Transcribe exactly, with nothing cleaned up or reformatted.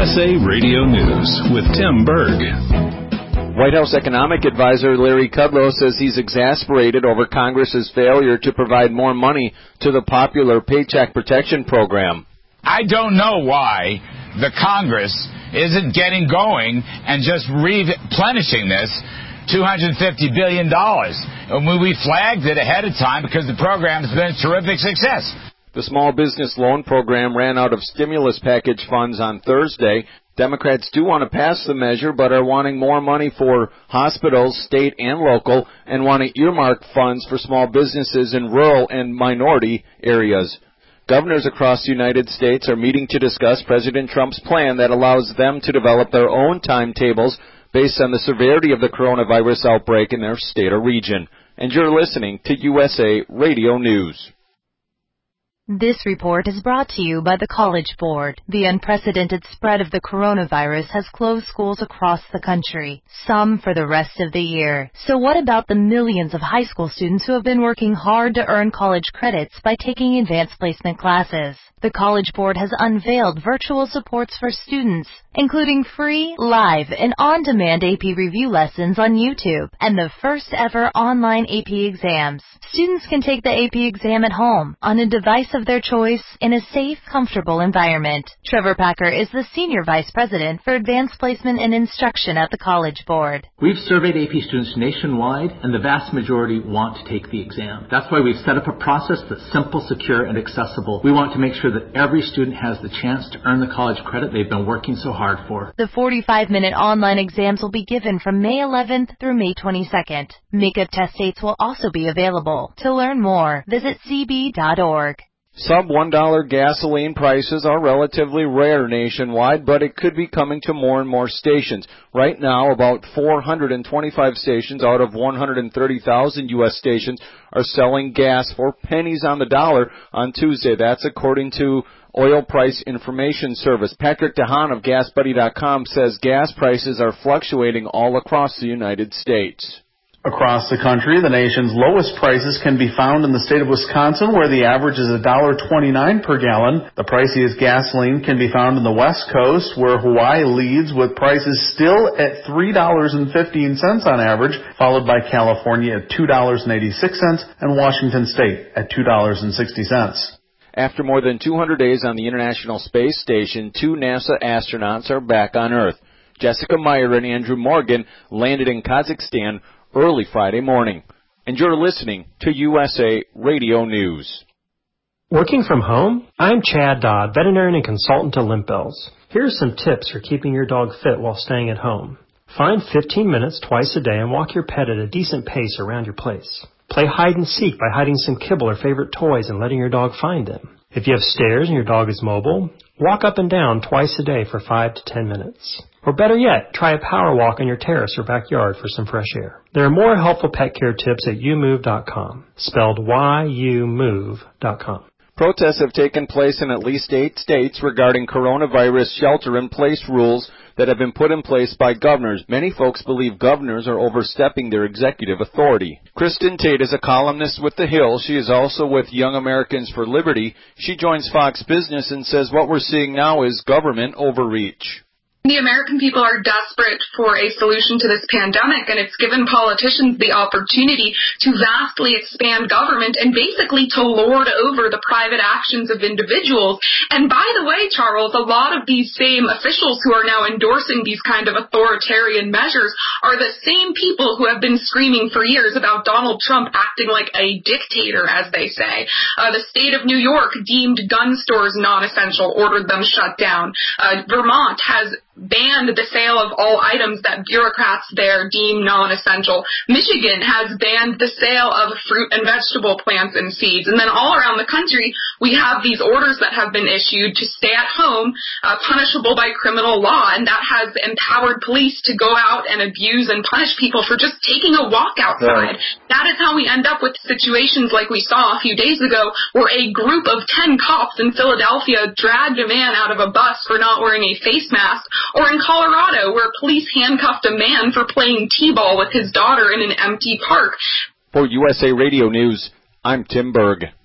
S A Radio News with Tim Berg. White House Economic Advisor Larry Kudlow says he's exasperated over Congress's failure to provide more money to the popular Paycheck Protection Program. I don't know why the Congress isn't getting going and just replenishing this two hundred fifty billion dollars. And we flagged it ahead of time because the program has been a terrific success. The small business loan program ran out of stimulus package funds on Thursday. Democrats do want to pass the measure, but are wanting more money for hospitals, state and local, and want to earmark funds for small businesses in rural and minority areas. Governors across the United States are meeting to discuss President Trump's plan that allows them to develop their own timetables based on the severity of the coronavirus outbreak in their state or region. And you're listening to U S A Radio News. This report is brought to you by the College Board. The unprecedented spread of the coronavirus has closed schools across the country, some for the rest of the year. So what about the millions of high school students who have been working hard to earn college credits by taking advanced placement classes? The College Board has unveiled virtual supports for students, including free, live, and on-demand A P review lessons on YouTube, and the first ever online A P exams. Students can take the A P exam at home, on a device of their choice, in a safe, comfortable environment. Trevor Packer is the Senior Vice President for Advanced Placement and Instruction at the College Board. We've surveyed A P students nationwide, and the vast majority want to take the exam. That's why we've set up a process that's simple, secure, and accessible. We want to make sure that every student has the chance to earn the college credit they've been working so hard for. The forty-five minute online exams will be given from May eleventh through May twenty-second. Makeup test dates will also be available. To learn more, visit c b dot org. Sub one dollar gasoline prices are relatively rare nationwide, but it could be coming to more and more stations. Right now, about four hundred twenty-five stations out of one hundred thirty thousand U S stations are selling gas for pennies on the dollar on Tuesday. That's according to Oil Price Information Service. Patrick DeHaan of gas buddy dot com says gas prices are fluctuating all across the United States. Across the country, the nation's lowest prices can be found in the state of Wisconsin, where the average is one dollar twenty-nine per gallon. The priciest gasoline can be found in the West Coast, where Hawaii leads with prices still at three dollars and fifteen cents on average, followed by California at two dollars and eighty-six cents and Washington State at two dollars and sixty cents. After more than two hundred days on the International Space Station, two NASA astronauts are back on Earth. Jessica Meyer and Andrew Morgan landed in Kazakhstan early Friday morning. And you're listening to U S A Radio News. Working from home? I'm Chad Dodd, veterinarian and consultant to Limp Bells. Here are some tips for keeping your dog fit while staying at home. Find fifteen minutes twice a day and walk your pet at a decent pace around your place. Play hide and seek by hiding some kibble or favorite toys and letting your dog find them. If you have stairs and your dog is mobile, walk up and down twice a day for five to ten minutes. Or better yet, try a power walk on your terrace or backyard for some fresh air. There are more helpful pet care tips at you move dot com, spelled Y U move dot com. Protests have taken place in at least eight states regarding coronavirus shelter-in-place rules that have been put in place by governors. Many folks believe governors are overstepping their executive authority. Kristen Tate is a columnist with The Hill. She is also with Young Americans for Liberty. She joins Fox Business and says what we're seeing now is government overreach. The American people are desperate for a solution to this pandemic, and it's given politicians the opportunity to vastly expand government and basically to lord over the private actions of individuals. And by the way, Charles, a lot of these same officials who are now endorsing these kind of authoritarian measures are the same people who have been screaming for years about Donald Trump acting like a dictator, as they say. Uh, the state of New York deemed gun stores non-essential, ordered them shut down. Uh, Vermont has banned the sale of all items that bureaucrats there deem non-essential. Michigan has banned the sale of fruit and vegetable plants and seeds. And then all around the country, we have these orders that have been issued to stay at home, uh, punishable by criminal law, and that has empowered police to go out and abuse and punish people for just taking a walk outside. Right. That is how we end up with situations like we saw a few days ago, where a group of ten cops in Philadelphia dragged a man out of a bus for not wearing a face mask, or in Colorado, where police handcuffed a man for playing t-ball with his daughter in an empty park. For U S A Radio News, I'm Tim Berg.